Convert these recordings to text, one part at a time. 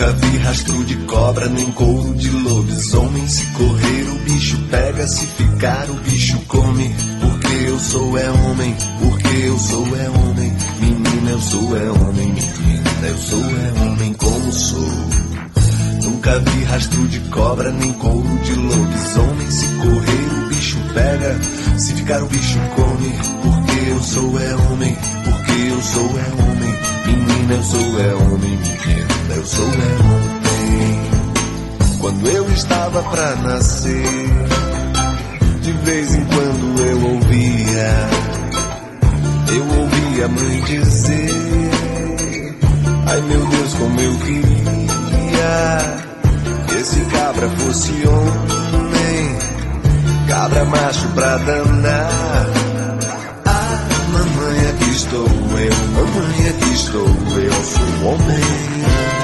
Nunca vi rastro de cobra, nem couro de lobisomem. Se correr o bicho pega, se ficar o bicho come. Porque eu sou é homem, porque eu sou é homem. Menina, eu sou é homem, menina, eu sou é homem como sou. Nunca vi rastro de cobra, nem couro de lobisomem. Se correr o bicho pega, se ficar o bicho come. Porque eu sou é homem, porque eu sou é homem. Menina, eu sou é homem, menina, eu sou é homem. Quando eu estava pra nascer, de vez em quando eu ouvia a mãe dizer: ai meu Deus, como eu queria que esse cabra fosse homem, cabra macho pra danar. Ah, mamãe, aqui estou eu, mamãe, aqui estou eu, sou homem.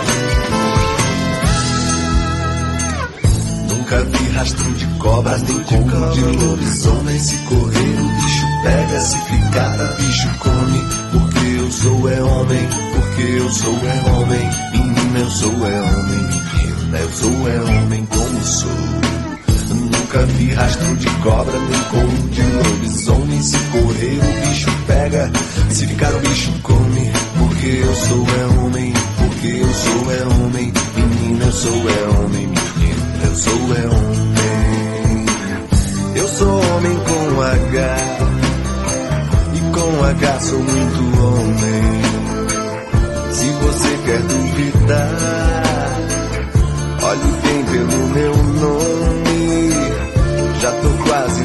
Nunca vi rastro de cobra, nem couro de lobisomem. Se correr o bicho pega, se ficar o bicho come. Porque eu sou é homem, porque eu sou é homem. Menina, eu sou é homem, menina, eu sou é homem como sou. Nunca vi rastro de cobra, nem couro de lobisomem. Se correr o bicho pega, se ficar o bicho come. Porque eu sou é homem, porque eu sou é homem. Menina, eu sou é homem, menina, eu sou é homem. Eu sou homem com H, e com H sou muito homem. Se você quer duvidar, olhe bem pelo meu nome. Já tô quase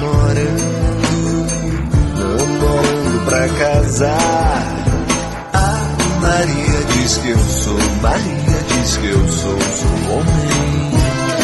namorando pra casar. Ah, Maria diz que eu sou, Maria diz que eu sou homem.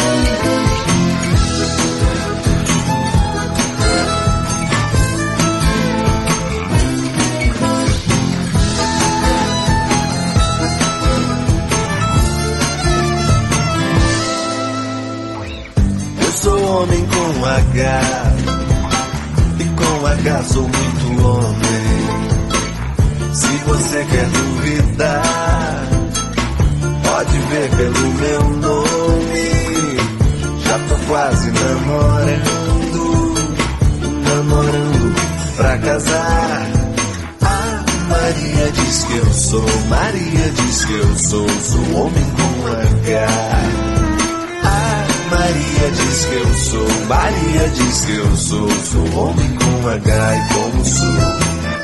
Homem com H, e com H sou muito homem. Se você quer duvidar, pode ver pelo meu nome. Já tô quase namorando pra casar. Ah, Maria diz que eu sou, Maria diz que eu sou homem com H. Maria diz que eu sou, Maria diz que eu sou homem com H e como sou.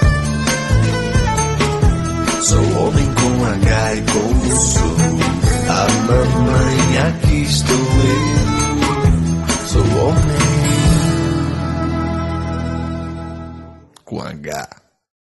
Sou homem com H e como sou. A mamãe, aqui estou eu, sou homem com H.